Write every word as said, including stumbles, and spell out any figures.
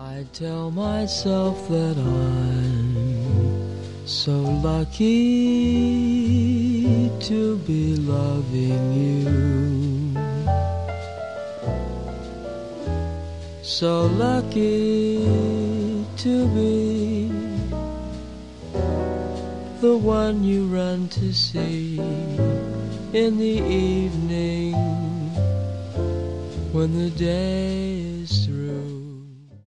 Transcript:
I tell myself that I'm so lucky to be loving you, so lucky to be the one you run to see in the evening when the day is